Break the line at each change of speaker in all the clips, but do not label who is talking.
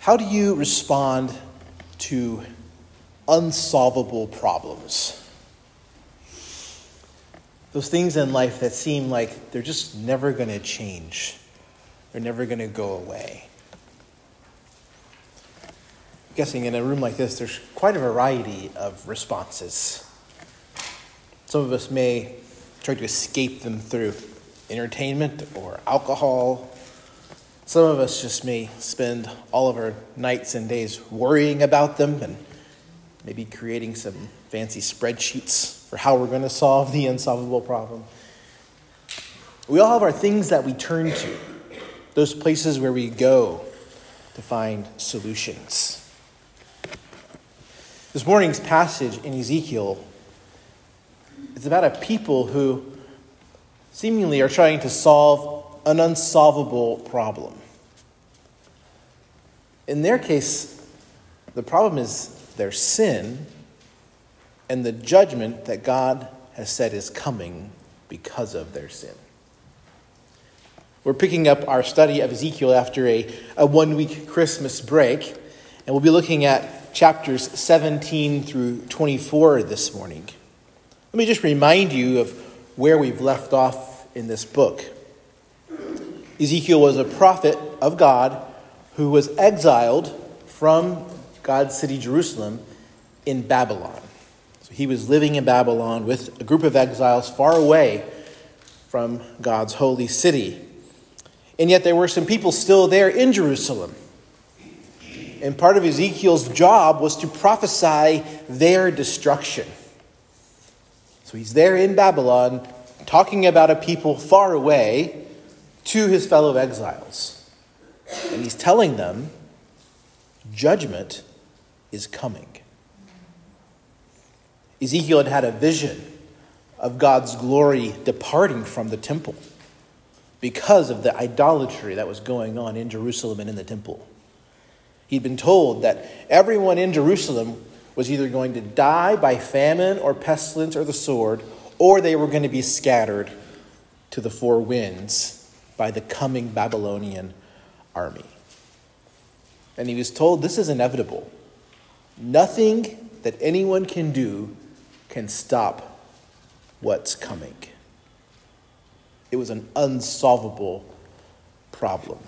How do you respond to unsolvable problems? Those things in life that seem like they're just never going to change. They're never going to go away. I'm guessing in a room like this, there's quite a variety of responses. Some of us may try to escape them through entertainment or alcohol. Some of us just may spend all of our nights and days worrying about them and maybe creating some fancy spreadsheets for how we're going to solve the unsolvable problem. We all have our things that we turn to, those places where we go to find solutions. This morning's passage in Ezekiel is about a people who seemingly are trying to solve an unsolvable problem. In their case, the problem is their sin and the judgment that God has said is coming because of their sin. We're picking up our study of Ezekiel after a 1-week Christmas break, and we'll be looking at chapters 17 through 24 this morning. Let me just remind you of where we've left off in this book. Ezekiel was a prophet of God who was exiled from God's city, Jerusalem, in Babylon. So he was living in Babylon with a group of exiles far away from God's holy city. And yet there were some people still there in Jerusalem. And part of Ezekiel's job was to prophesy their destruction. So he's there in Babylon talking about a people far away to his fellow exiles. And he's telling them judgment is coming. Ezekiel had a vision of God's glory departing from the temple because of the idolatry that was going on in Jerusalem and in the temple. He'd been told that everyone in Jerusalem was either going to die by famine or pestilence or the sword, or they were going to be scattered to the four winds by the coming Babylonian army. And he was told this is inevitable. Nothing that anyone can do can stop what's coming. It was an unsolvable problem.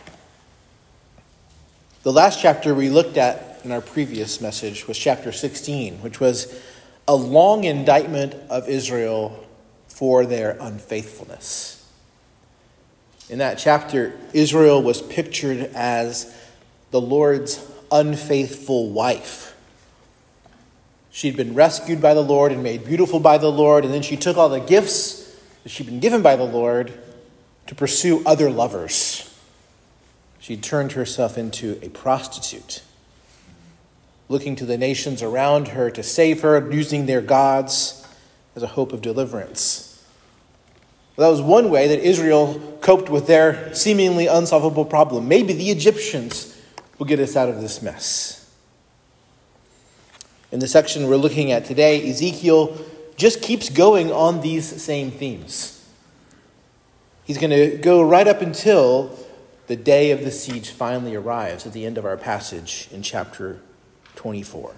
The last chapter we looked at in our previous message was chapter 16, which was a long indictment of Israel for their unfaithfulness. In that chapter, Israel was pictured as the Lord's unfaithful wife. She'd been rescued by the Lord and made beautiful by the Lord, and then she took all the gifts that she'd been given by the Lord to pursue other lovers. She turned herself into a prostitute, looking to the nations around her to save her, using their gods as a hope of deliverance. That was one way that Israel coped with their seemingly unsolvable problem. Maybe the Egyptians will get us out of this mess. In the section we're looking at today, Ezekiel just keeps going on these same themes. He's going to go right up until the day of the siege finally arrives at the end of our passage in chapter 24.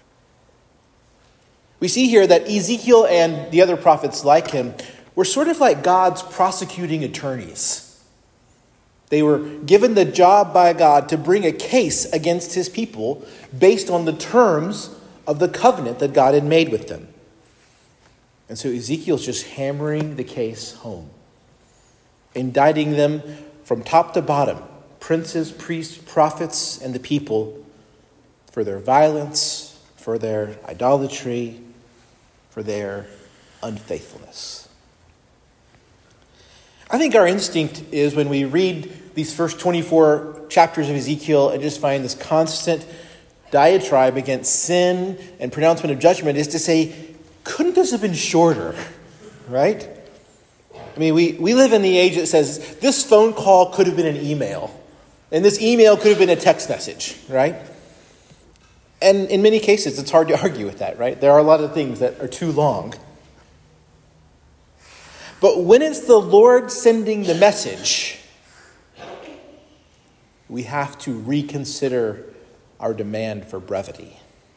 We see here that Ezekiel and the other prophets like him were sort of like God's prosecuting attorneys. They were given the job by God to bring a case against his people based on the terms of the covenant that God had made with them. And so Ezekiel's just hammering the case home, indicting them from top to bottom, princes, priests, prophets, and the people, for their violence, for their idolatry, for their unfaithfulness. I think our instinct is when we read these first 24 chapters of Ezekiel and just find this constant diatribe against sin and pronouncement of judgment is to say, couldn't this have been shorter, right? I mean, we live in the age that says this phone call could have been an email, and this email could have been a text message, right? And in many cases, it's hard to argue with that, right? There are a lot of things that are too long. But when it's the Lord sending the message, we have to reconsider our demand for brevity.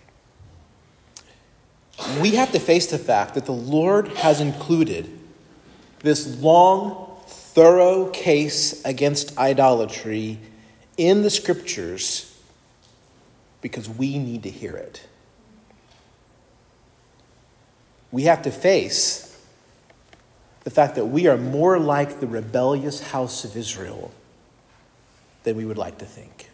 We have to face the fact that the Lord has included this long, thorough case against idolatry in the Scriptures because we need to hear it. We have to face the fact that we are more like the rebellious house of Israel than we would like to think.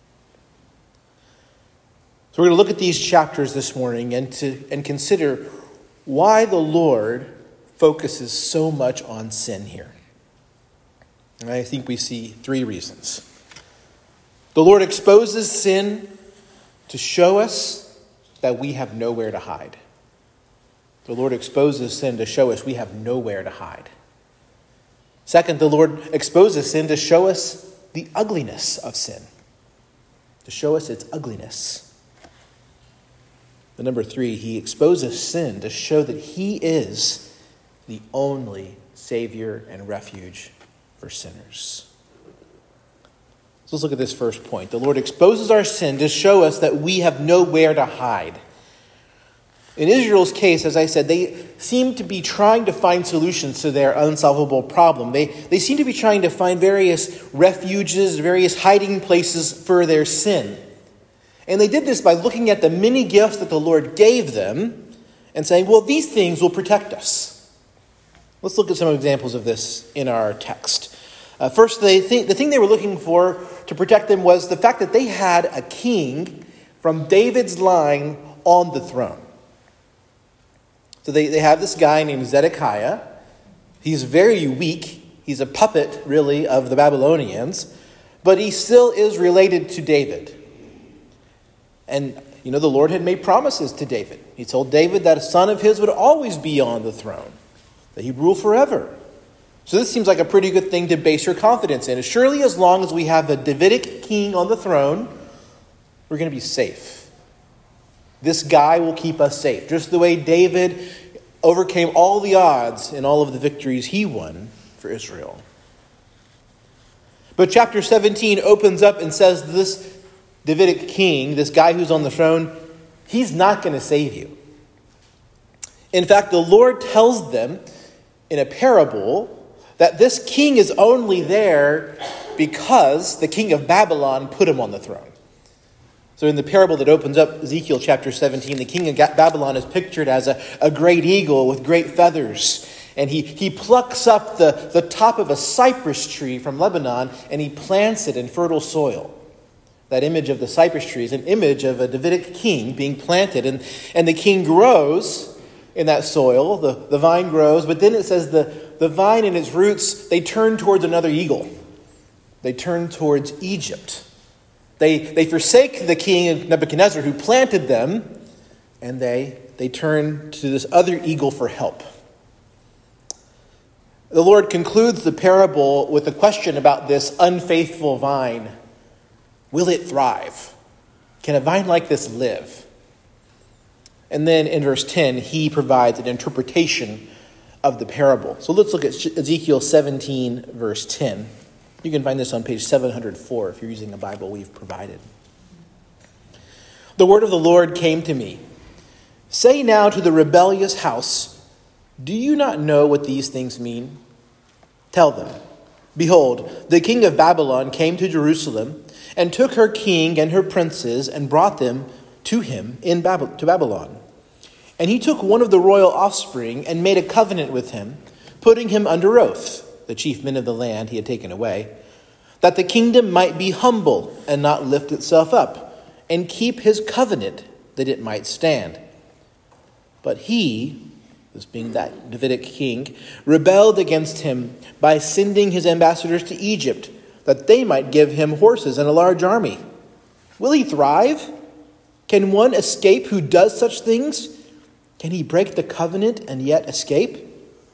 So we're going to look at these chapters this morning and consider why the Lord focuses so much on sin here. And I think we see three reasons. The Lord exposes sin to show us that we have nowhere to hide. The Lord exposes sin to show us we have nowhere to hide. Second, the Lord exposes sin to show us the ugliness of sin, to show us its ugliness. And number three, he exposes sin to show that he is the only Savior and refuge for sinners. So let's look at this first point. The Lord exposes our sin to show us that we have nowhere to hide. In Israel's case, as I said, they seem to be trying to find solutions to their unsolvable problem. They seem to be trying to find various refuges, various hiding places for their sin. And they did this by looking at the many gifts that the Lord gave them and saying, well, these things will protect us. Let's look at some examples of this in our text. First, the thing they were looking for to protect them was the fact that they had a king from David's line on the throne. So they have this guy named Zedekiah. He's very weak. He's a puppet, really, of the Babylonians. But he still is related to David. And, the Lord had made promises to David. He told David that a son of his would always be on the throne, that he'd rule forever. So this seems like a pretty good thing to base your confidence in. Surely as long as we have the Davidic king on the throne, we're going to be safe. This guy will keep us safe, just the way David overcame all the odds in all of the victories he won for Israel. But chapter 17 opens up and says this Davidic king, this guy who's on the throne, he's not going to save you. In fact, the Lord tells them in a parable that this king is only there because the king of Babylon put him on the throne. So in the parable that opens up Ezekiel chapter 17, the king of Babylon is pictured as a great eagle with great feathers. And he plucks up the top of a cypress tree from Lebanon and he plants it in fertile soil. That image of the cypress tree is an image of a Davidic king being planted. And the king grows in that soil, the vine grows, but then it says the vine and its roots, they turn towards another eagle. They turn towards Egypt. They forsake the king Nebuchadnezzar who planted them, and they turn to this other eagle for help. The Lord concludes the parable with a question about this unfaithful vine. Will it thrive? Can a vine like this live? And then in verse 10, he provides an interpretation of the parable. So let's look at Ezekiel 17, verse 10. You can find this on page 704 if you're using a Bible we've provided. The word of the Lord came to me. Say now to the rebellious house, do you not know what these things mean? Tell them, behold, the king of Babylon came to Jerusalem and took her king and her princes and brought them to him to Babylon. And he took one of the royal offspring and made a covenant with him, putting him under oath, the chief men of the land he had taken away, that the kingdom might be humble and not lift itself up, and keep his covenant that it might stand. But he, this being that Davidic king, rebelled against him by sending his ambassadors to Egypt, that they might give him horses and a large army. Will he thrive? Can one escape who does such things? Can he break the covenant and yet escape?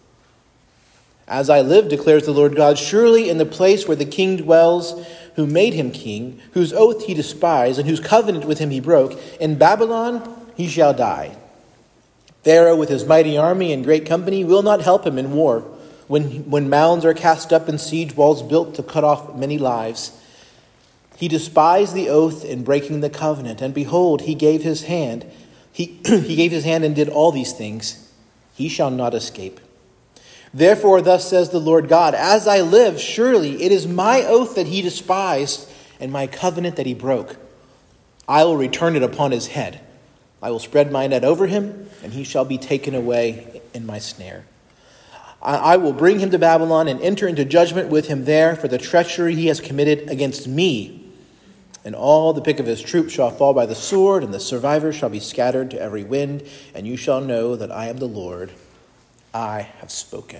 As I live, declares the Lord God, surely in the place where the king dwells, who made him king, whose oath he despised, and whose covenant with him he broke, in Babylon he shall die. Pharaoh with his mighty army and great company will not help him in war, when mounds are cast up and siege walls built to cut off many lives. He despised the oath in breaking the covenant, and behold, he gave his hand. He gave his hand and did all these things. He shall not escape. Therefore, thus says the Lord God, as I live, surely it is my oath that he despised, and my covenant that he broke. I will return it upon his head. I will spread my net over him, and he shall be taken away in my snare. I will bring him to Babylon and enter into judgment with him there for the treachery he has committed against me. And all the pick of his troops shall fall by the sword, and the survivors shall be scattered to every wind, and you shall know that I am the Lord. I have spoken.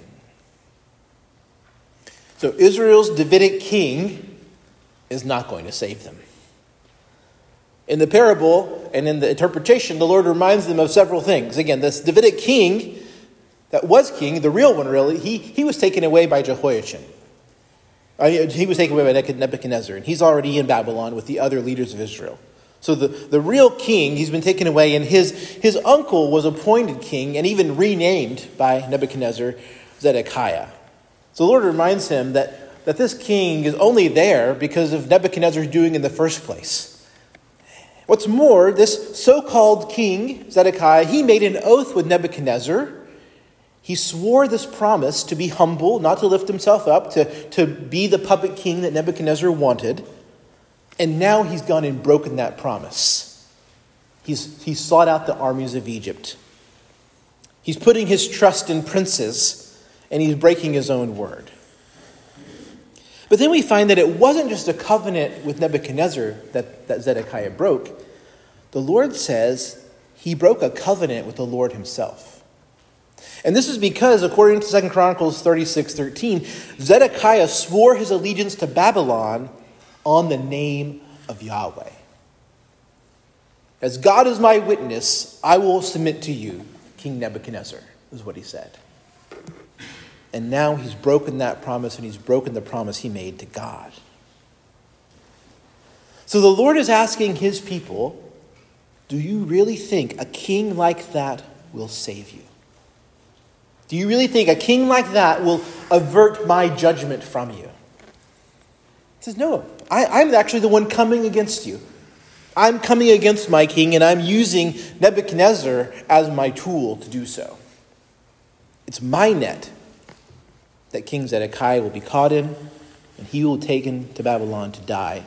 So Israel's Davidic king is not going to save them. In the parable and in the interpretation, the Lord reminds them of several things. Again, this Davidic king that was king, the real one really, he was taken away by Jehoiachin. He was taken away by Nebuchadnezzar, and he's already in Babylon with the other leaders of Israel. So the real king, he's been taken away, and his uncle was appointed king and even renamed by Nebuchadnezzar, Zedekiah. So the Lord reminds him that this king is only there because of Nebuchadnezzar's doing in the first place. What's more, this so-called king, Zedekiah, he made an oath with Nebuchadnezzar. He swore this promise to be humble, not to lift himself up, to be the puppet king that Nebuchadnezzar wanted. And now he's gone and broken that promise. He's sought out the armies of Egypt. He's putting his trust in princes, and he's breaking his own word. But then we find that it wasn't just a covenant with Nebuchadnezzar that Zedekiah broke. The Lord says he broke a covenant with the Lord himself. And this is because, according to 2 Chronicles 36:13, Zedekiah swore his allegiance to Babylon on the name of Yahweh. As God is my witness, I will submit to you, King Nebuchadnezzar, is what he said. And now he's broken that promise, and he's broken the promise he made to God. So the Lord is asking his people, do you really think a king like that will save you? Do you really think a king like that will avert my judgment from you? He says, no, I'm actually the one coming against you. I'm coming against my king, and I'm using Nebuchadnezzar as my tool to do so. It's my net that King Zedekiah will be caught in, and he will be taken to Babylon to die.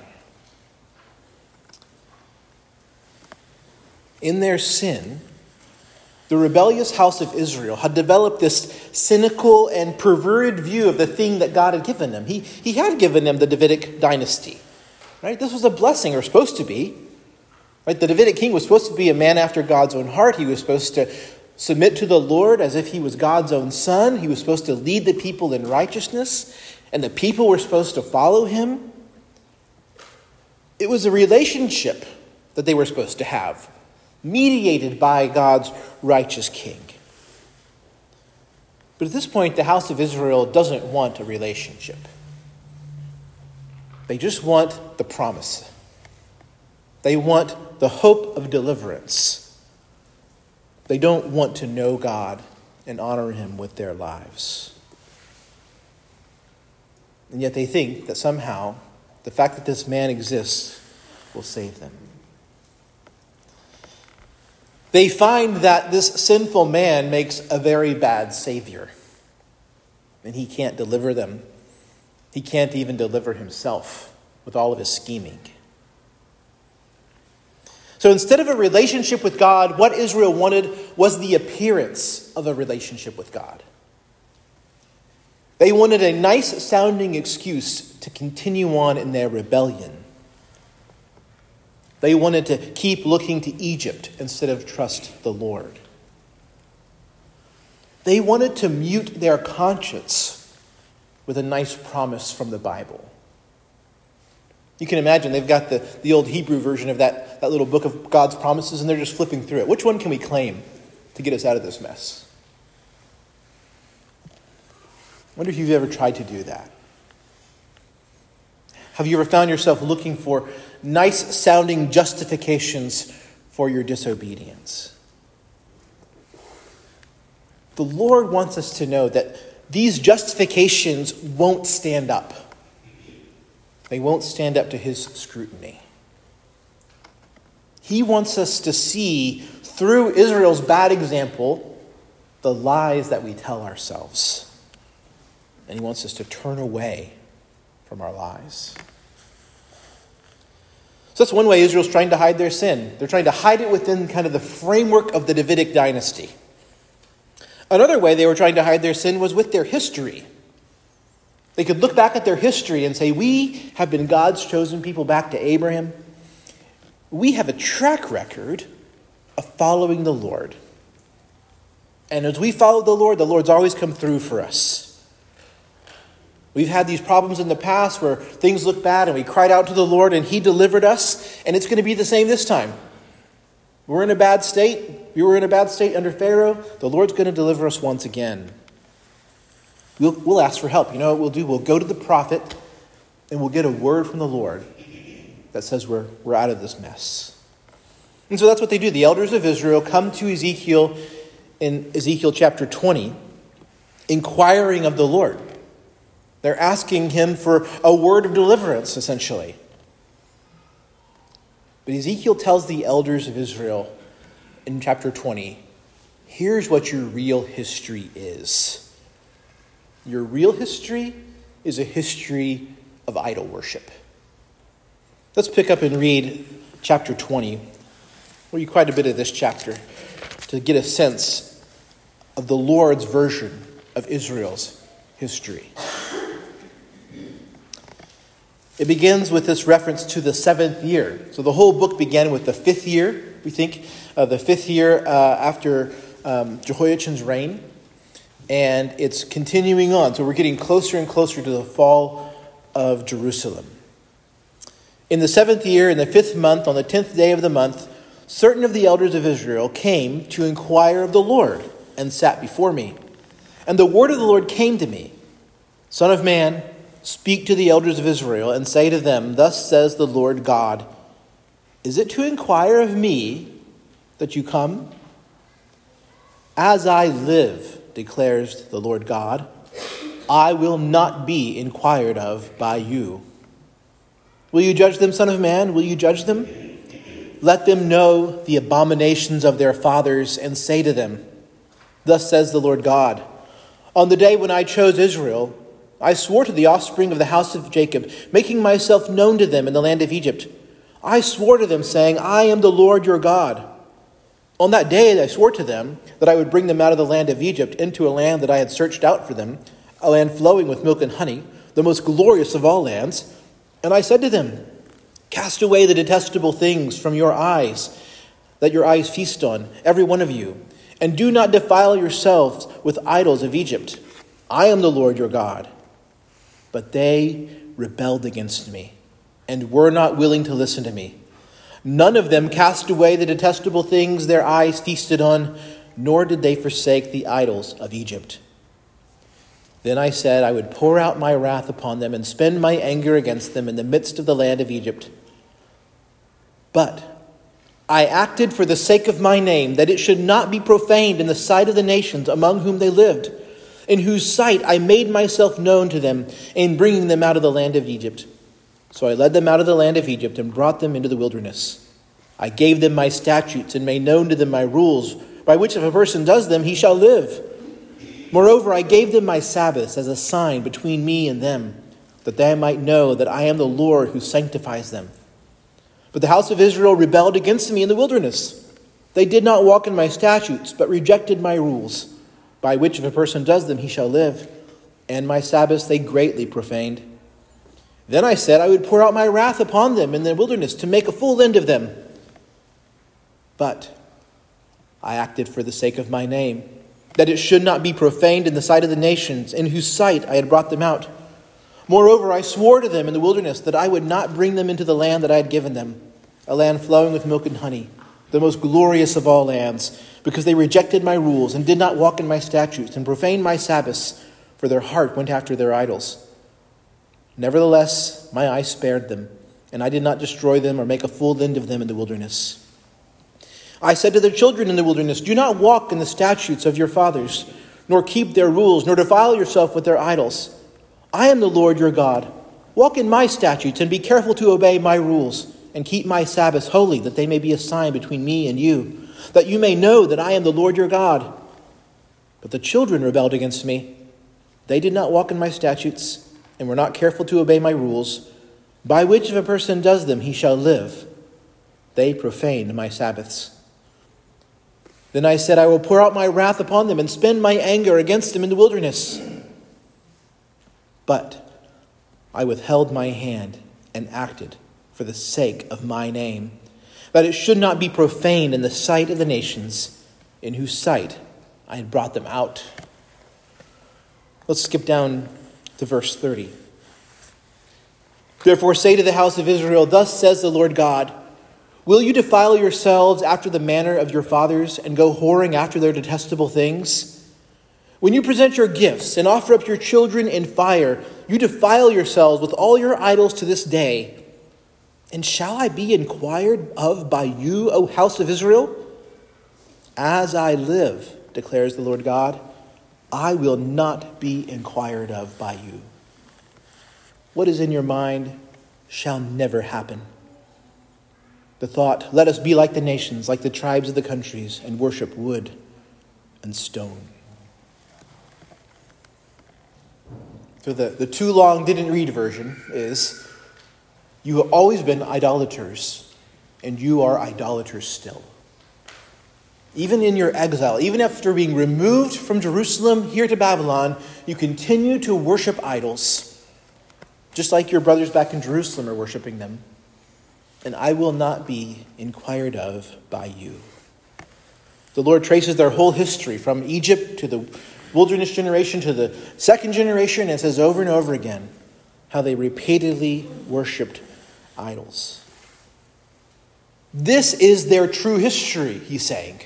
In their sin, the rebellious house of Israel had developed this cynical and perverted view of the thing that God had given them. He had given them the Davidic dynasty. Right? This was a blessing, or supposed to be. Right? The Davidic king was supposed to be a man after God's own heart. He was supposed to submit to the Lord as if he was God's own son. He was supposed to lead the people in righteousness, and the people were supposed to follow him. It was a relationship that they were supposed to have, mediated by God's righteous king. But at this point, the house of Israel doesn't want a relationship. They just want the promise. They want the hope of deliverance. They don't want to know God and honor him with their lives. And yet they think that somehow the fact that this man exists will save them. They find that this sinful man makes a very bad savior, and he can't deliver them. He can't even deliver himself with all of his scheming. So instead of a relationship with God, what Israel wanted was the appearance of a relationship with God. They wanted a nice-sounding excuse to continue on in their rebellion. They wanted to keep looking to Egypt instead of trust the Lord. They wanted to mute their conscience with a nice promise from the Bible. You can imagine they've got the old Hebrew version of that little book of God's promises, and they're just flipping through it. Which one can we claim to get us out of this mess? I wonder if you've ever tried to do that. Have you ever found yourself looking for nice-sounding justifications for your disobedience? The Lord wants us to know that these justifications won't stand up. They won't stand up to his scrutiny. He wants us to see through Israel's bad example the lies that we tell ourselves. And he wants us to turn away from our lies. So that's one way Israel's trying to hide their sin. They're trying to hide it within kind of the framework of the Davidic dynasty. Another way they were trying to hide their sin was with their history. They could look back at their history and say, we have been God's chosen people back to Abraham. We have a track record of following the Lord. And as we follow the Lord's always come through for us. We've had these problems in the past where things look bad and we cried out to the Lord and he delivered us. And it's going to be the same this time. We're in a bad state. We were in a bad state under Pharaoh. The Lord's going to deliver us once again. We'll ask for help. You know what we'll do? We'll go to the prophet and we'll get a word from the Lord that says we're out of this mess. And so that's what they do. The elders of Israel come to Ezekiel in Ezekiel chapter 20, inquiring of the Lord. They're asking him for a word of deliverance, essentially. But Ezekiel tells the elders of Israel in chapter 20, here's what your real history is. Your real history is a history of idol worship. Let's pick up and read chapter 20. We'll read quite a bit of this chapter to get a sense of the Lord's version of Israel's history. It begins with this reference to the 7th year. So the whole book began with the 5th year, we think, the 5th year after Jehoiachin's reign. And it's continuing on. So we're getting closer and closer to the fall of Jerusalem. In the 7th year, in the 5th month, on the 10th day of the month, certain of the elders of Israel came to inquire of the Lord and sat before me. And the word of the Lord came to me, Son of man, speak to the elders of Israel and say to them, thus says the Lord God, is it to inquire of me that you come? As I live, declares the Lord God, I will not be inquired of by you. Will you judge them, Son of man? Will you judge them? Let them know the abominations of their fathers and say to them, thus says the Lord God, on the day when I chose Israel, I swore to the offspring of the house of Jacob, making myself known to them in the land of Egypt. I swore to them, saying, I am the Lord your God. On that day I swore to them that I would bring them out of the land of Egypt into a land that I had searched out for them, a land flowing with milk and honey, the most glorious of all lands. And I said to them, cast away the detestable things from your eyes, that your eyes feast on, every one of you, and do not defile yourselves with idols of Egypt. I am the Lord your God. But they rebelled against me and were not willing to listen to me. None of them cast away the detestable things their eyes feasted on, nor did they forsake the idols of Egypt. Then I said I would pour out my wrath upon them and spend my anger against them in the midst of the land of Egypt. But I acted for the sake of my name, that it should not be profaned in the sight of the nations among whom they lived, in whose sight I made myself known to them in bringing them out of the land of Egypt. So I led them out of the land of Egypt and brought them into the wilderness. I gave them my statutes and made known to them my rules, by which if a person does them, he shall live. Moreover, I gave them my Sabbaths as a sign between me and them, that they might know that I am the Lord who sanctifies them. But the house of Israel rebelled against me in the wilderness. They did not walk in my statutes, but rejected my rules, by which if a person does them, he shall live. And my Sabbaths they greatly profaned. Then I said I would pour out my wrath upon them in the wilderness to make a full end of them. But I acted for the sake of my name, that it should not be profaned in the sight of the nations, in whose sight I had brought them out. Moreover, I swore to them in the wilderness that I would not bring them into the land that I had given them, a land flowing with milk and honey, the most glorious of all lands, because they rejected my rules and did not walk in my statutes and profaned my Sabbaths, for their heart went after their idols. Nevertheless, my eye spared them, and I did not destroy them or make a full end of them in the wilderness. I said to their children in the wilderness, do not walk in the statutes of your fathers, nor keep their rules, nor defile yourself with their idols. I am the Lord your God. Walk in my statutes and be careful to obey my rules and keep my Sabbaths holy, that they may be a sign between me and you, that you may know that I am the Lord your God. But the children rebelled against me. They did not walk in my statutes and were not careful to obey my rules, by which if a person does them, he shall live. They profaned my Sabbaths. Then I said, I will pour out my wrath upon them and spend my anger against them in the wilderness. But I withheld my hand and acted for the sake of my name, that it should not be profaned in the sight of the nations, in whose sight I had brought them out. Let's skip down to verse 30. Therefore say to the house of Israel, thus says the Lord God, will you defile yourselves after the manner of your fathers and go whoring after their detestable things? When you present your gifts and offer up your children in fire, you defile yourselves with all your idols to this day. And shall I be inquired of by you, O house of Israel? As I live, declares the Lord God, I will not be inquired of by you. What is in your mind shall never happen. The thought, let us be like the nations, like the tribes of the countries, and worship wood and stone. So the too long didn't read version is, you have always been idolaters, and you are idolaters still. Even in your exile, even after being removed from Jerusalem here to Babylon, you continue to worship idols, just like your brothers back in Jerusalem are worshiping them. And I will not be inquired of by you. The Lord traces their whole history from Egypt to the wilderness generation to the second generation, and says over and over again how they repeatedly worshipped idols. This is their true history, he's saying.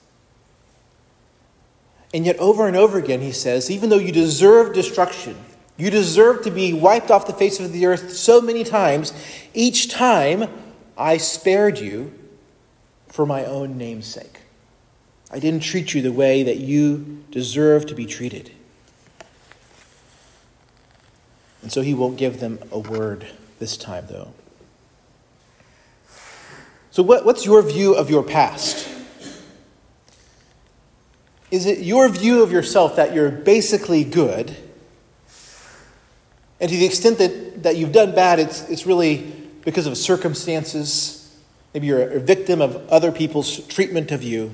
And yet over and over again he says, even though you deserve destruction, you deserve to be wiped off the face of the earth so many times, each time I spared you for my own name's sake. I didn't treat you the way that you deserve to be treated. And so he won't give them a word this time, though. So what's your view of your past? Is it your view of yourself that you're basically good? And to the extent that you've done bad, it's really because of circumstances. Maybe you're a victim of other people's treatment of you.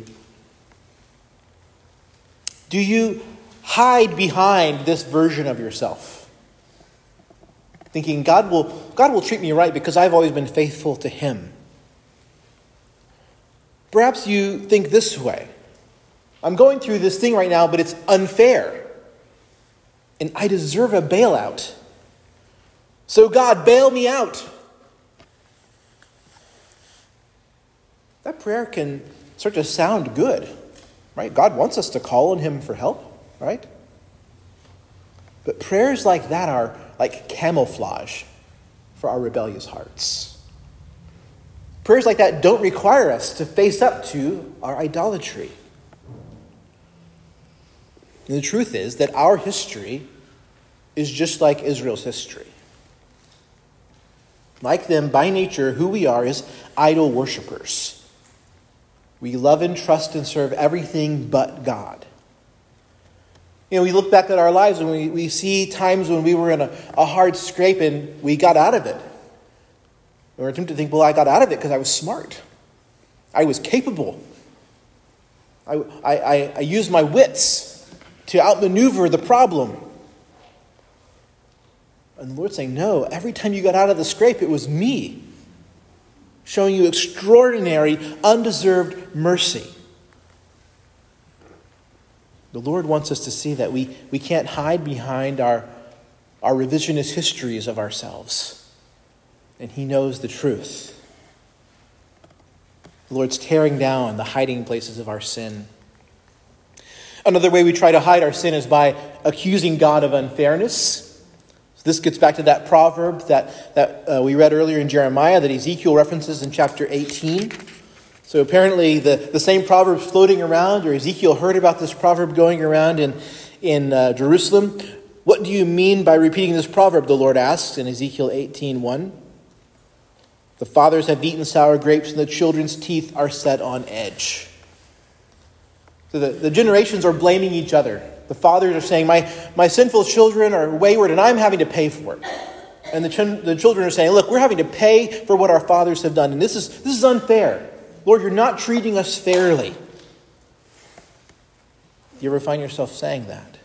Do you hide behind this version of yourself, thinking God will treat me right because I've always been faithful to him? Perhaps you think this way. I'm going through this thing right now, but it's unfair. And I deserve a bailout. So God, bail me out. That prayer can start to sound good, right? God wants us to call on him for help, right? But prayers like that are like camouflage for our rebellious hearts. Prayers like that don't require us to face up to our idolatry. And the truth is that our history is just like Israel's history. Like them, by nature, who we are is idol worshipers. We love and trust and serve everything but God. You know, we look back at our lives and we see times when we were in a hard scrape and we got out of it. We're tempted to think, well, I got out of it because I was smart. I was capable. I used my wits to outmaneuver the problem. And the Lord's saying, no, every time you got out of the scrape, it was me showing you extraordinary, undeserved mercy. The Lord wants us to see that we can't hide behind our revisionist histories of ourselves. And he knows the truth. The Lord's tearing down the hiding places of our sin. Another way we try to hide our sin is by accusing God of unfairness. So this gets back to that proverb that we read earlier in Jeremiah that Ezekiel references in chapter 18. So apparently the same proverb's floating around, or Ezekiel heard about this proverb going around in Jerusalem. What do you mean by repeating this proverb? The Lord asks in Ezekiel 18:1. The fathers have eaten sour grapes, and the children's teeth are set on edge. So the generations are blaming each other. The fathers are saying, my sinful children are wayward, and I'm having to pay for it. And the children are saying, look, we're having to pay for what our fathers have done, and this is unfair. Lord, you're not treating us fairly. Do you ever find yourself saying that?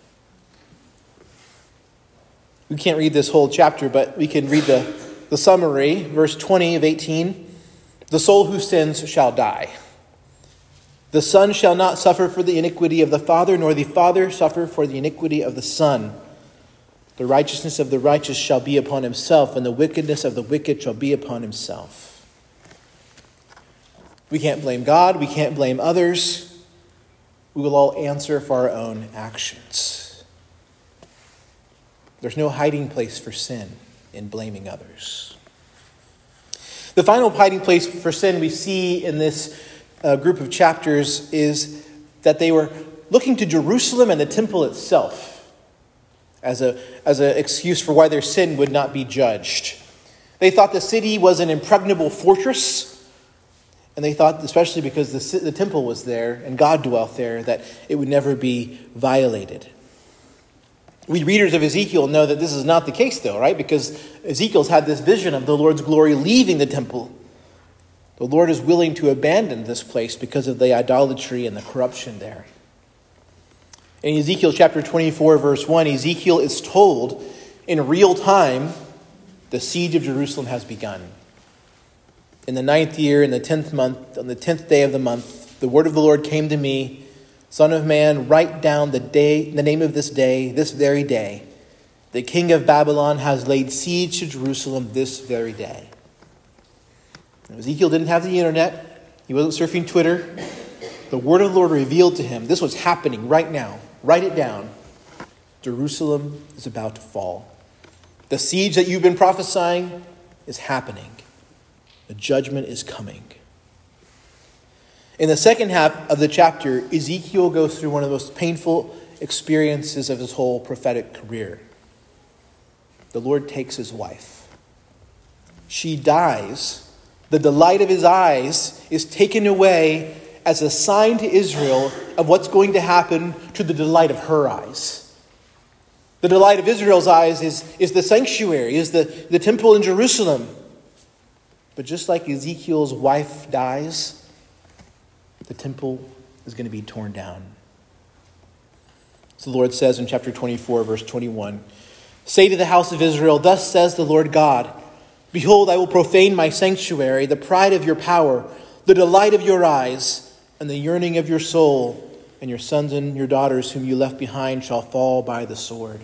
We can't read this whole chapter, but we can read the summary, verse 20 of 18. The soul who sins shall die. The son shall not suffer for the iniquity of the father, nor the father suffer for the iniquity of the son. The righteousness of the righteous shall be upon himself, and the wickedness of the wicked shall be upon himself. We can't blame God. We can't blame others. We will all answer for our own actions. There's no hiding place for sin in blaming others. The final hiding place for sin we see in this group of chapters is that they were looking to Jerusalem and the temple itself as an excuse for why their sin would not be judged. They thought the city was an impregnable fortress, and they thought, especially because the temple was there and God dwelt there, that it would never be violated. We readers of Ezekiel know that this is not the case, though, right? Because Ezekiel's had this vision of the Lord's glory leaving the temple. The Lord is willing to abandon this place because of the idolatry and the corruption there. In Ezekiel chapter 24, verse 1, Ezekiel is told in real time the siege of Jerusalem has begun. In the 9th year, in the 10th month, on the 10th day of the month, the word of the Lord came to me, Son of man, write down the name of this day, this very day. The king of Babylon has laid siege to Jerusalem this very day. Ezekiel didn't have the internet. He wasn't surfing Twitter. The word of the Lord revealed to him, this was happening right now. Write it down. Jerusalem is about to fall. The siege that you've been prophesying is happening. The judgment is coming. In the second half of the chapter, Ezekiel goes through one of the most painful experiences of his whole prophetic career. The Lord takes his wife. She dies. The delight of his eyes is taken away as a sign to Israel of what's going to happen to the delight of her eyes. The delight of Israel's eyes is the sanctuary, is the temple in Jerusalem. But just like Ezekiel's wife dies, the temple is going to be torn down. So the Lord says in chapter 24, verse 21, Say to the house of Israel, Thus says the Lord God, Behold, I will profane my sanctuary, the pride of your power, the delight of your eyes, and the yearning of your soul, and your sons and your daughters whom you left behind shall fall by the sword.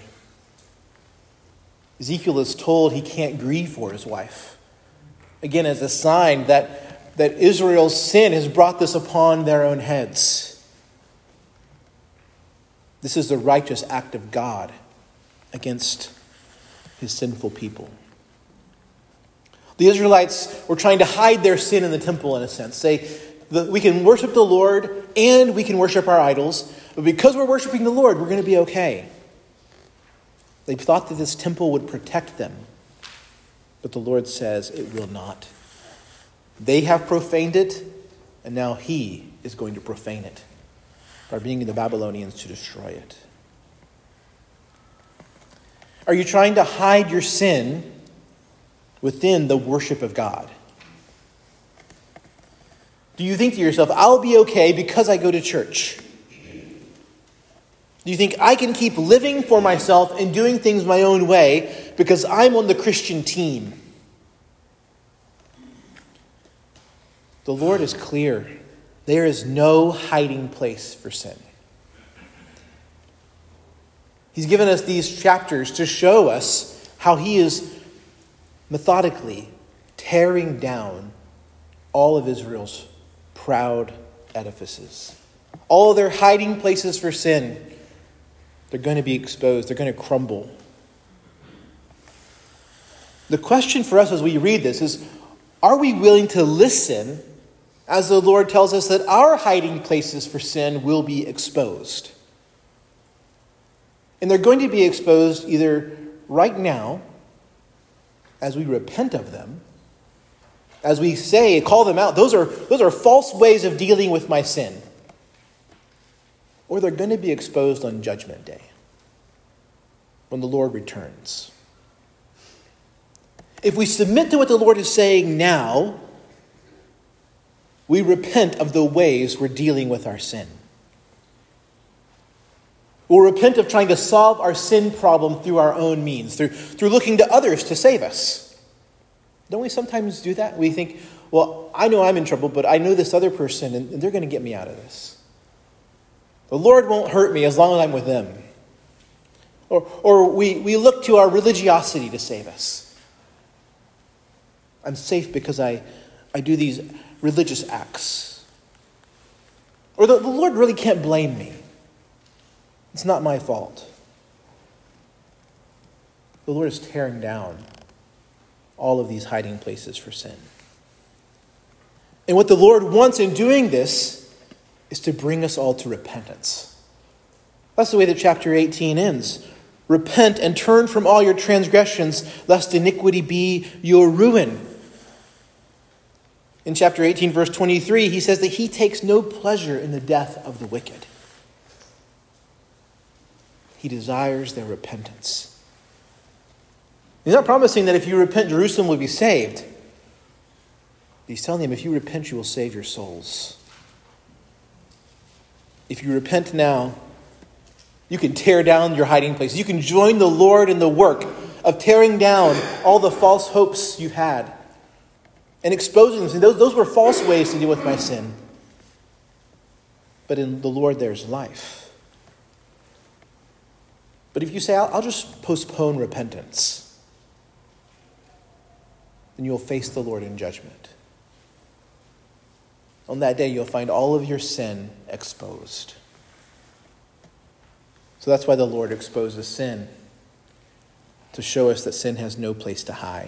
Ezekiel is told he can't grieve for his wife. Again, as a sign that Israel's sin has brought this upon their own heads. This is the righteous act of God against his sinful people. The Israelites were trying to hide their sin in the temple, in a sense. We can worship the Lord and we can worship our idols, but because we're worshiping the Lord, we're going to be okay. They thought that this temple would protect them, but the Lord says it will not. They have profaned it, and now he is going to profane it by bringing the Babylonians to destroy it. Are you trying to hide your sin within the worship of God? Do you think to yourself, I'll be okay because I go to church? Do you think I can keep living for myself and doing things my own way because I'm on the Christian team? The Lord is clear. There is no hiding place for sin. He's given us these chapters to show us how he is methodically tearing down all of Israel's proud edifices. All of their hiding places for sin, they're going to be exposed. They're going to crumble. The question for us as we read this is, are we willing to listen as the Lord tells us that our hiding places for sin will be exposed? And they're going to be exposed either right now, as we repent of them, as we say, call them out. Those are false ways of dealing with my sin. Or they're going to be exposed on Judgment Day, when the Lord returns. If we submit to what the Lord is saying now, we repent of the ways we're dealing with our sin. We'll repent of trying to solve our sin problem through our own means, through looking to others to save us. Don't we sometimes do that? We think, well, I know I'm in trouble, but I know this other person, and they're going to get me out of this. The Lord won't hurt me as long as I'm with them. Or we look to our religiosity to save us. I'm safe because I do these religious acts. Or the Lord really can't blame me. It's not my fault. The Lord is tearing down all of these hiding places for sin. And what the Lord wants in doing this is to bring us all to repentance. That's the way that chapter 18 ends. Repent and turn from all your transgressions, lest iniquity be your ruin. In chapter 18, verse 23, he says that he takes no pleasure in the death of the wicked. He desires their repentance. He's not promising that if you repent, Jerusalem will be saved. He's telling them, if you repent, you will save your souls. If you repent now, you can tear down your hiding places. You can join the Lord in the work of tearing down all the false hopes you've had and exposing them. Those were false ways to deal with my sin. But in the Lord, there's life. But if you say, I'll just postpone repentance, then you'll face the Lord in judgment. On that day, you'll find all of your sin exposed. So that's why the Lord exposes sin, to show us that sin has no place to hide.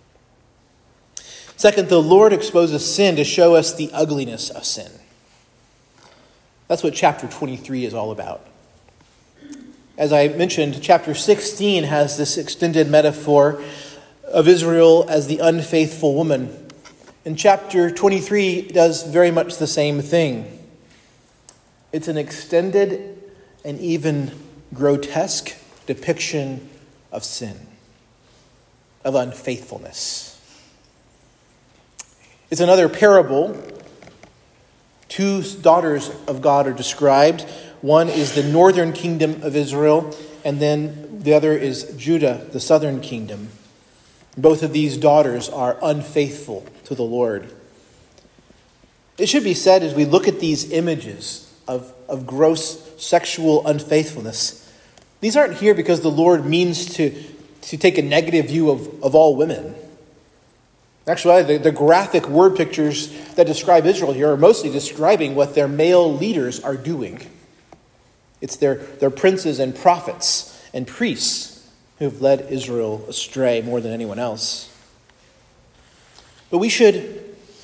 Second, the Lord exposes sin to show us the ugliness of sin. That's what chapter 23 is all about. As I mentioned, chapter 16 has this extended metaphor of Israel as the unfaithful woman. And chapter 23 does very much the same thing. It's an extended and even grotesque depiction of sin, of unfaithfulness. It's another parable. Two daughters of God are described. One is the northern kingdom of Israel, and then the other is Judah, the southern kingdom. Both of these daughters are unfaithful to the Lord. It should be said, as we look at these images of gross sexual unfaithfulness, these aren't here because the Lord means to take a negative view of all women. Actually, the graphic word pictures that describe Israel here are mostly describing what their male leaders are doing. It's their princes and prophets and priests who have led Israel astray more than anyone else. But we should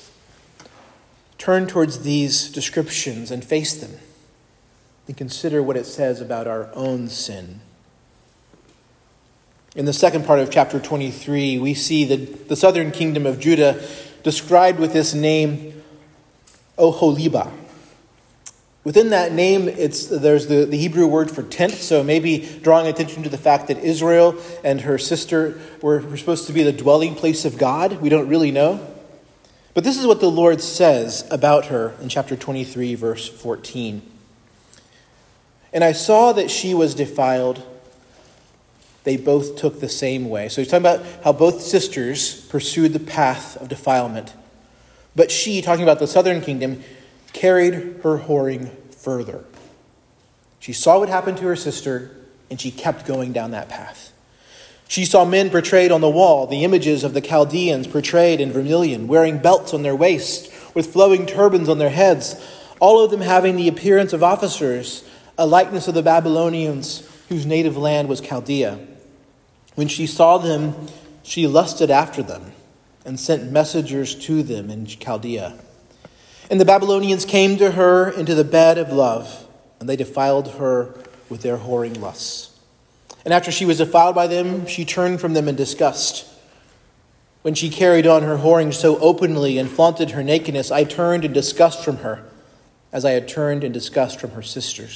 turn towards these descriptions and face them and consider what it says about our own sin. In the second part of chapter 23, we see the southern kingdom of Judah described with this name, Oholibah. Within that name, there's the Hebrew word for tent, so maybe drawing attention to the fact that Israel and her sister were supposed to be the dwelling place of God. We don't really know. But this is what the Lord says about her in chapter 23, verse 14. And I saw that she was defiled. They both took the same way. So he's talking about how both sisters pursued the path of defilement. But she, talking about the southern kingdom, carried her whoring further. She saw what happened to her sister, and she kept going down that path. She saw men portrayed on the wall, the images of the Chaldeans portrayed in vermilion, wearing belts on their waists, with flowing turbans on their heads, all of them having the appearance of officers, a likeness of the Babylonians, whose native land was Chaldea. When she saw them, she lusted after them, and sent messengers to them in Chaldea. And the Babylonians came to her into the bed of love, and they defiled her with their whoring lusts. And after she was defiled by them, she turned from them in disgust. When she carried on her whoring so openly and flaunted her nakedness, I turned in disgust from her, as I had turned in disgust from her sister.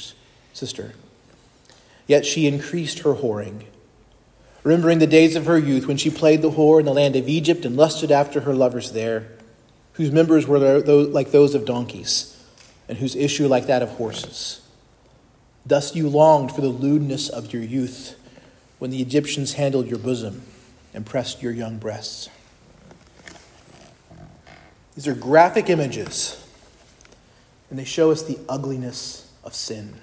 Yet she increased her whoring, remembering the days of her youth when she played the whore in the land of Egypt and lusted after her lovers there, whose members were like those of donkeys, and whose issue like that of horses. Thus you longed for the lewdness of your youth, when the Egyptians handled your bosom and pressed your young breasts. These are graphic images, and they show us the ugliness of sin.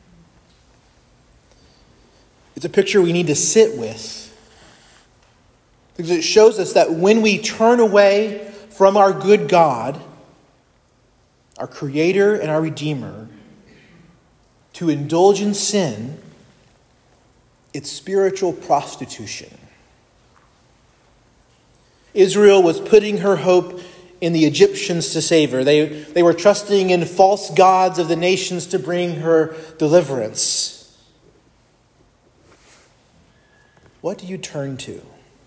It's a picture we need to sit with, because it shows us that when we turn away from our good God, our Creator and our Redeemer, to indulge in sin, it's spiritual prostitution. Israel was putting her hope in the Egyptians to save her. They were trusting in false gods of the nations to bring her deliverance. What do you turn to?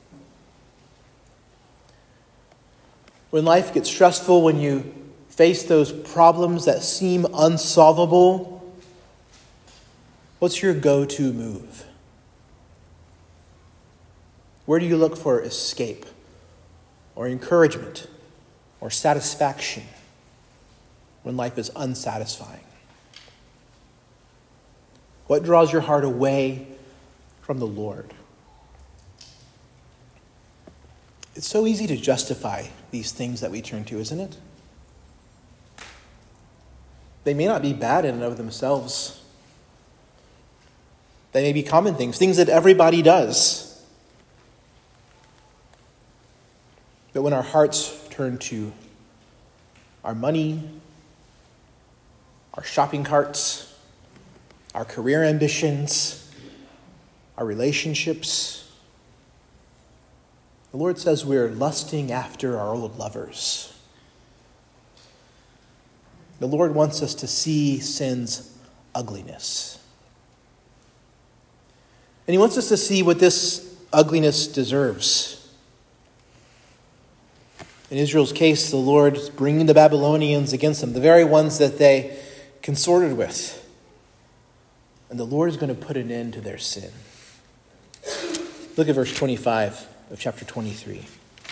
When life gets stressful, when you face those problems that seem unsolvable, what's your go-to move? Where do you look for escape or encouragement or satisfaction when life is unsatisfying? What draws your heart away from the Lord? It's so easy to justify these things that we turn to, isn't it? They may not be bad in and of themselves. They may be common things that everybody does. But when our hearts turn to our money, our shopping carts, our career ambitions, our relationships, the Lord says we're lusting after our old lovers. The Lord wants us to see sin's ugliness. And he wants us to see what this ugliness deserves. In Israel's case, the Lord is bringing the Babylonians against them, the very ones that they consorted with. And the Lord is going to put an end to their sin. Look at verse 25 of chapter 23.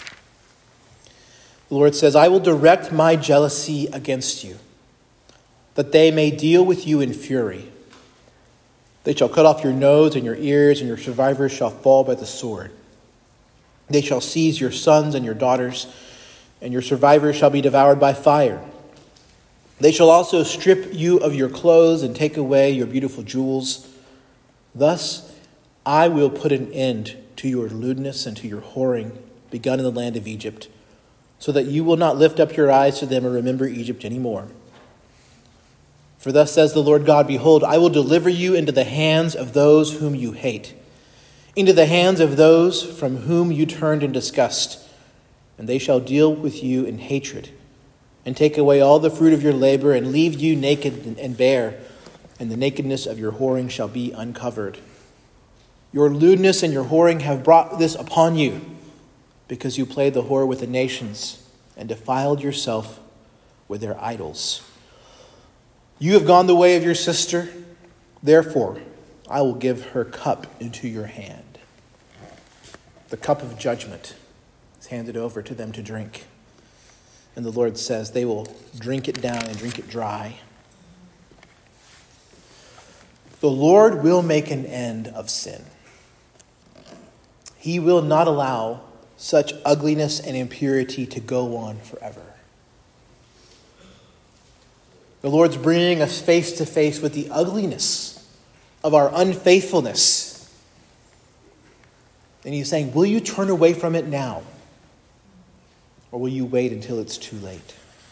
The Lord says, I will direct my jealousy against you, that they may deal with you in fury. They shall cut off your nose and your ears, and your survivors shall fall by the sword. They shall seize your sons and your daughters, and your survivors shall be devoured by fire. They shall also strip you of your clothes and take away your beautiful jewels. Thus I will put an end to your lewdness and to your whoring begun in the land of Egypt, so that you will not lift up your eyes to them or remember Egypt anymore. For thus says the Lord God, behold, I will deliver you into the hands of those whom you hate, into the hands of those from whom you turned in disgust, and they shall deal with you in hatred, and take away all the fruit of your labor, and leave you naked and bare, and the nakedness of your whoring shall be uncovered. Your lewdness and your whoring have brought this upon you, because you played the whore with the nations, and defiled yourself with their idols. You have gone the way of your sister, therefore I will give her cup into your hand. The cup of judgment is handed over to them to drink. And the Lord says they will drink it down and drink it dry. The Lord will make an end of sin. He will not allow such ugliness and impurity to go on forever. The Lord's bringing us face to face with the ugliness of our unfaithfulness. And he's saying, will you turn away from it now? Or will you wait until it's too late?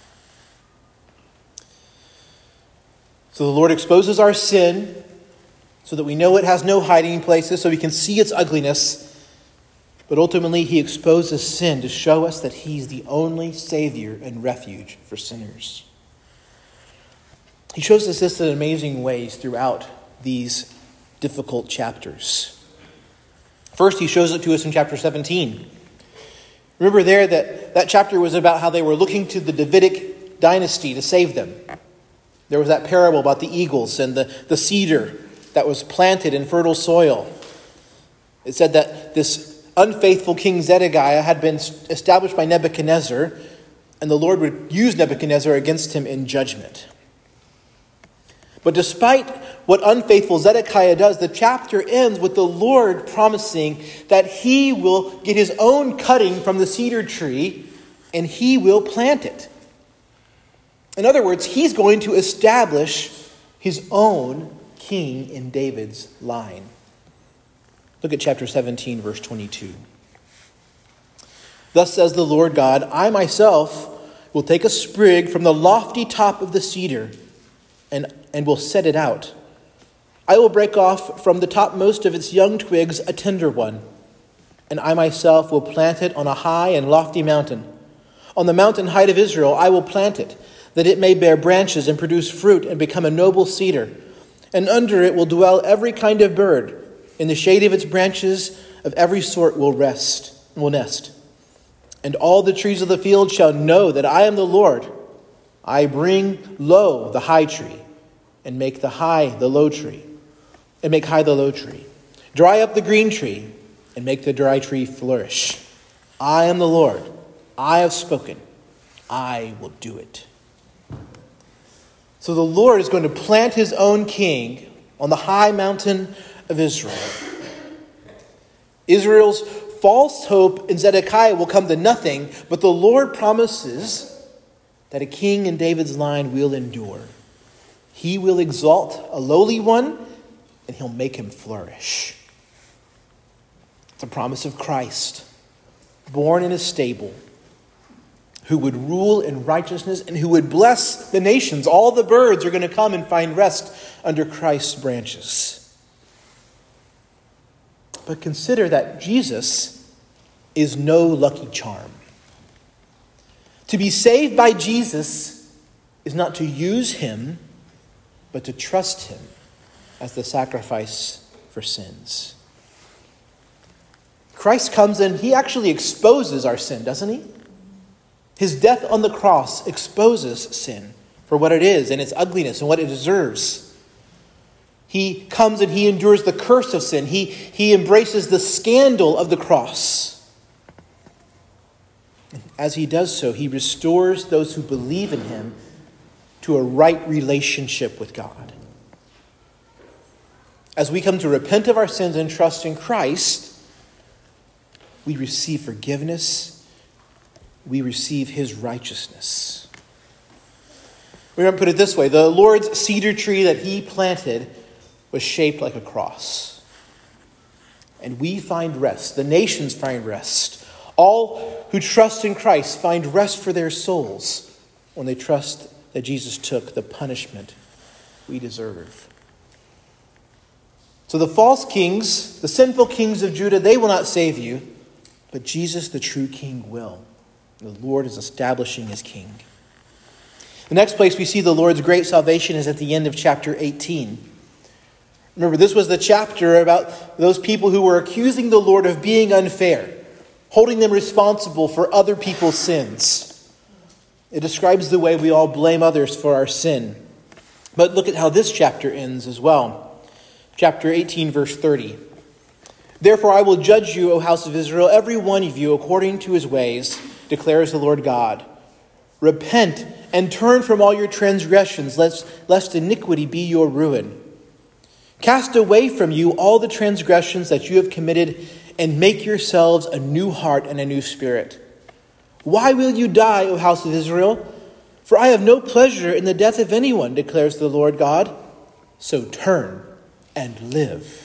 So the Lord exposes our sin so that we know it has no hiding places, so we can see its ugliness. But ultimately, he exposes sin to show us that he's the only Savior and refuge for sinners. He shows us this in amazing ways throughout these difficult chapters. First, he shows it to us in chapter 17. Remember there that chapter was about how they were looking to the Davidic dynasty to save them. There was that parable about the eagles and the cedar that was planted in fertile soil. It said that this unfaithful King Zedekiah had been established by Nebuchadnezzar, and the Lord would use Nebuchadnezzar against him in judgment. But despite what unfaithful Zedekiah does, the chapter ends with the Lord promising that he will get his own cutting from the cedar tree and he will plant it. In other words, he's going to establish his own king in David's line. Look at chapter 17, verse 22. Thus says the Lord God, I myself will take a sprig from the lofty top of the cedar and will set it out. I will break off from the topmost of its young twigs a tender one, and I myself will plant it on a high and lofty mountain. On the mountain height of Israel I will plant it, that it may bear branches and produce fruit and become a noble cedar. And under it will dwell every kind of bird. In the shade of its branches of every sort will nest. And all the trees of the field shall know that I am the Lord. I bring low the high tree, and make high the low tree. Dry up the green tree, and make the dry tree flourish. I am the Lord. I have spoken. I will do it. So the Lord is going to plant his own king on the high mountain of Israel. Israel's false hope in Zedekiah will come to nothing, but the Lord promises that a king in David's line will endure. He will exalt a lowly one, and he'll make him flourish. It's a promise of Christ, born in a stable, who would rule in righteousness and who would bless the nations. All the birds are going to come and find rest under Christ's branches. But consider that Jesus is no lucky charm. To be saved by Jesus is not to use him, but to trust him as the sacrifice for sins. Christ comes and he actually exposes our sin, doesn't he? His death on the cross exposes sin for what it is and its ugliness and what it deserves. He comes and he endures the curse of sin. He embraces the scandal of the cross. As he does so, he restores those who believe in him to a right relationship with God. As we come to repent of our sins and trust in Christ, we receive forgiveness. We receive his righteousness. We might put it this way. The Lord's cedar tree that he planted was shaped like a cross. And we find rest. The nations find rest. All who trust in Christ find rest for their souls when they trust that Jesus took the punishment we deserve. So the false kings, the sinful kings of Judah, they will not save you, but Jesus, the true king, will. The Lord is establishing his king. The next place we see the Lord's great salvation is at the end of chapter 18. Remember, this was the chapter about those people who were accusing the Lord of being unfair, holding them responsible for other people's sins. It describes the way we all blame others for our sin. But look at how this chapter ends as well. Chapter 18, verse 30. Therefore I will judge you, O house of Israel, every one of you according to his ways, declares the Lord God. Repent and turn from all your transgressions, lest iniquity be your ruin. Cast away from you all the transgressions that you have committed, and make yourselves a new heart and a new spirit. Why will you die, O house of Israel? For I have no pleasure in the death of anyone, declares the Lord God. So turn and live.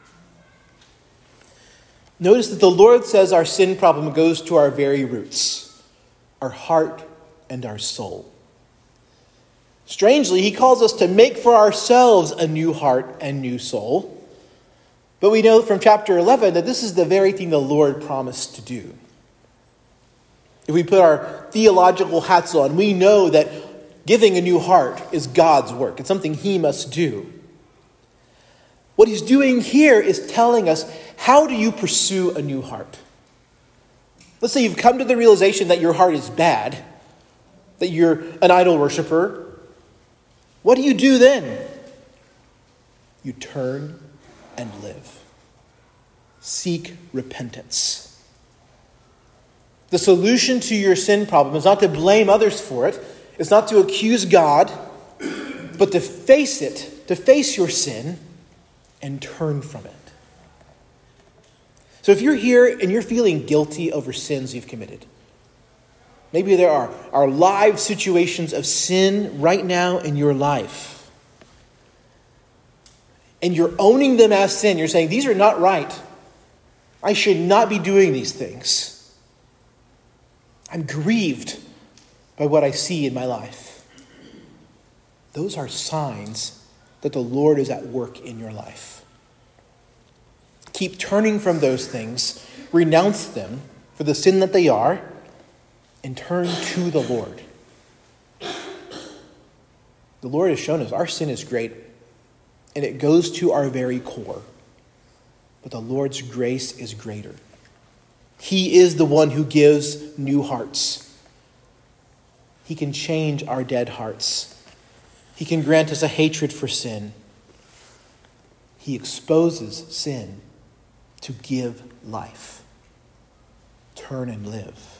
Notice that the Lord says our sin problem goes to our very roots, our heart and our soul. Strangely, he calls us to make for ourselves a new heart and new soul. But we know from chapter 11 that this is the very thing the Lord promised to do. If we put our theological hats on, we know that giving a new heart is God's work. It's something he must do. What he's doing here is telling us, how do you pursue a new heart? Let's say you've come to the realization that your heart is bad, that you're an idol worshiper. What do you do then? You turn and live. Seek repentance. The solution to your sin problem is not to blame others for it. It's not to accuse God, but to face it, to face your sin and turn from it. So if you're here and you're feeling guilty over sins you've committed, maybe there are live situations of sin right now in your life, and you're owning them as sin. You're saying, these are not right. I should not be doing these things. I'm grieved by what I see in my life. Those are signs that the Lord is at work in your life. Keep turning from those things, renounce them for the sin that they are, and turn to the Lord. The Lord has shown us our sin is great, and it goes to our very core. But the Lord's grace is greater. He is the one who gives new hearts. He can change our dead hearts. He can grant us a hatred for sin. He exposes sin to give life. Turn and live.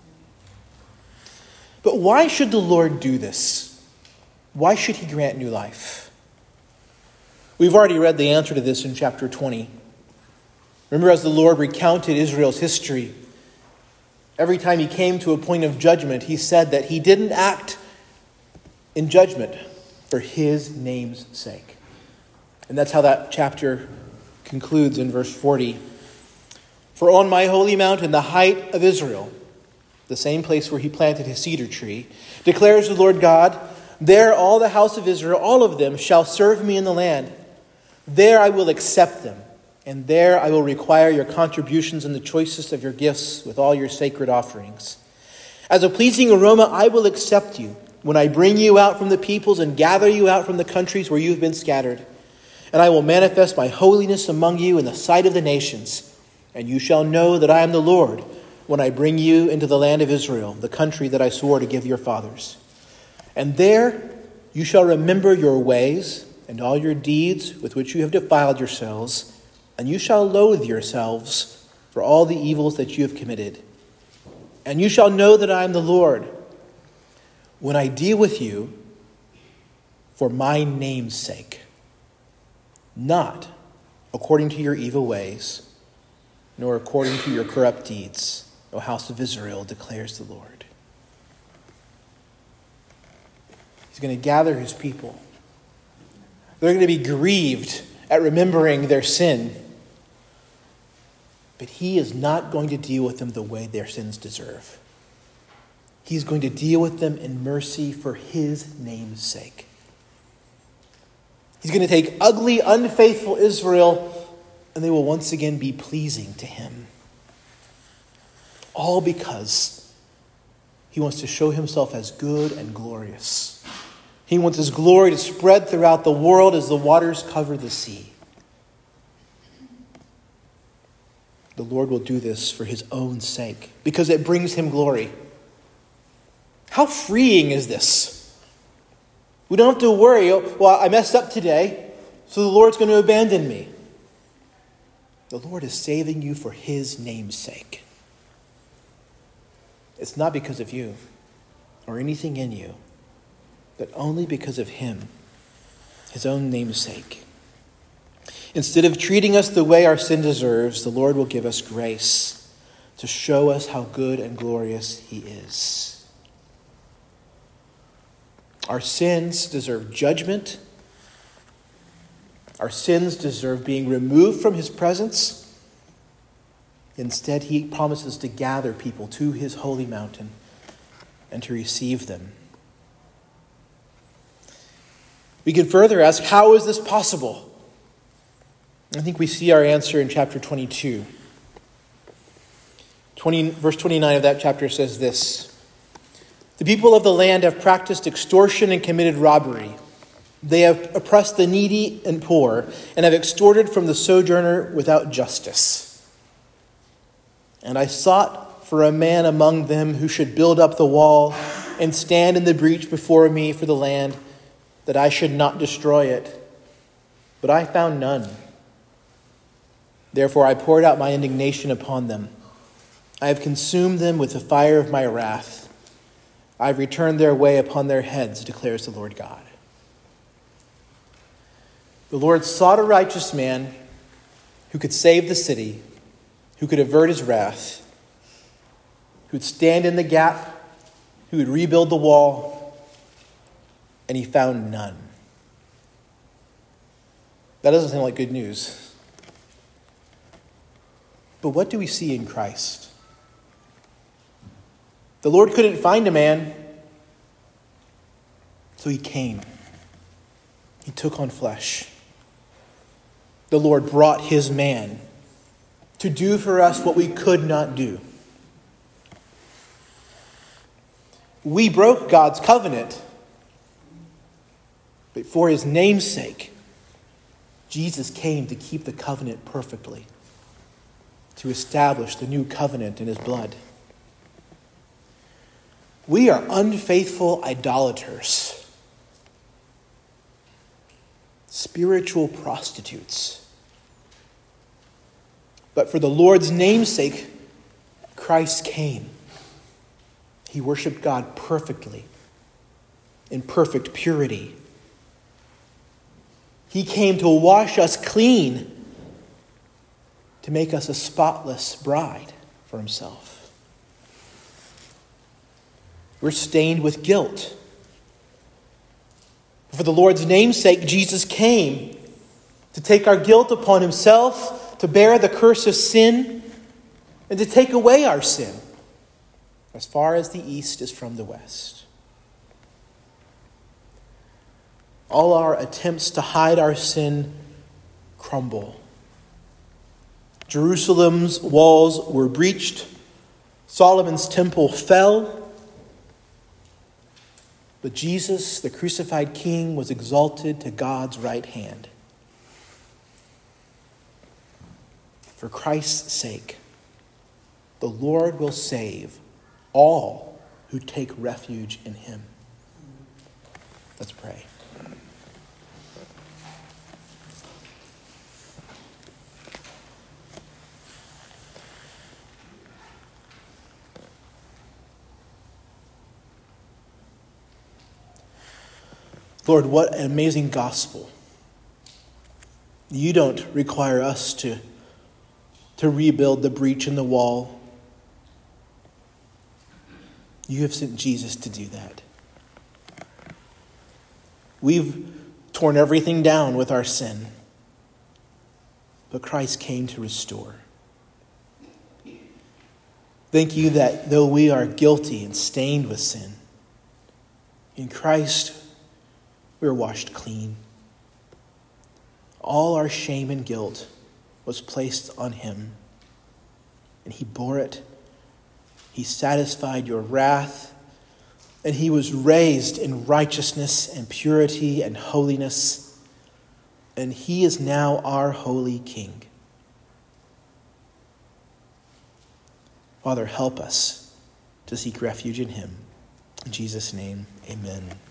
But why should the Lord do this? Why should he grant new life? We've already read the answer to this in chapter 20. Remember, as the Lord recounted Israel's history, every time he came to a point of judgment, he said that he didn't act in judgment for his name's sake. And that's how that chapter concludes in verse 40. For on my holy mountain, the height of Israel, the same place where he planted his cedar tree, declares the Lord God, there all the house of Israel, all of them, shall serve me in the land. There I will accept them. And there I will require your contributions and the choicest of your gifts with all your sacred offerings. As a pleasing aroma, I will accept you when I bring you out from the peoples and gather you out from the countries where you have been scattered. And I will manifest my holiness among you in the sight of the nations. And you shall know that I am the Lord when I bring you into the land of Israel, the country that I swore to give your fathers. And there you shall remember your ways and all your deeds with which you have defiled yourselves, and you shall loathe yourselves for all the evils that you have committed. And you shall know that I am the Lord when I deal with you for my name's sake, not according to your evil ways, nor according to your corrupt deeds, O house of Israel, declares the Lord. He's going to gather his people. They're going to be grieved at remembering their sin. But he is not going to deal with them the way their sins deserve. He's going to deal with them in mercy for his name's sake. He's going to take ugly, unfaithful Israel, and they will once again be pleasing to him. All because he wants to show himself as good and glorious. He wants his glory to spread throughout the world as the waters cover the sea. The Lord will do this for his own sake, because it brings him glory. How freeing is this? We don't have to worry, well, I messed up today, so the Lord's going to abandon me. The Lord is saving you for his name's sake. It's not because of you or anything in you, but only because of him, his own name's sake. Instead of treating us the way our sin deserves, the Lord will give us grace to show us how good and glorious he is. Our sins deserve judgment. Our sins deserve being removed from his presence. Instead, he promises to gather people to his holy mountain and to receive them. We can further ask, how is this possible? I think we see our answer in chapter 22. Verse 29 of that chapter says this: the people of the land have practiced extortion and committed robbery. They have oppressed the needy and poor, and have extorted from the sojourner without justice. And I sought for a man among them who should build up the wall and stand in the breach before me for the land, that I should not destroy it. But I found none. Therefore I poured out my indignation upon them. I have consumed them with the fire of my wrath. I have returned their way upon their heads, declares the Lord God. The Lord sought a righteous man who could save the city, who could avert his wrath, who would stand in the gap, who would rebuild the wall, and he found none. That doesn't sound like good news. But what do we see in Christ? The Lord couldn't find a man, so he came. He took on flesh. The Lord brought his man to do for us what we could not do. We broke God's covenant, but for his name's sake, Jesus came to keep the covenant perfectly, to establish the new covenant in his blood. We are unfaithful idolaters, spiritual prostitutes. But for the Lord's name's sake, Christ came. He worshiped God perfectly, in perfect purity. He came to wash us clean, to make us a spotless bride for himself. We're stained with guilt. For the Lord's name's sake, Jesus came to take our guilt upon himself, to bear the curse of sin, and to take away our sin as far as the east is from the west. All our attempts to hide our sin crumble. Jerusalem's walls were breached. Solomon's temple fell. But Jesus, the crucified King, was exalted to God's right hand. For Christ's sake, the Lord will save all who take refuge in him. Let's pray. Lord, what an amazing gospel. You don't require us to rebuild the breach in the wall. You have sent Jesus to do that. We've torn everything down with our sin, but Christ came to restore. Thank you that though we are guilty and stained with sin, in Christ we are washed clean. All our shame and guilt was placed on him, and he bore it. He satisfied your wrath, and he was raised in righteousness and purity and holiness, and he is now our holy King. Father, help us to seek refuge in him. In Jesus' name, amen.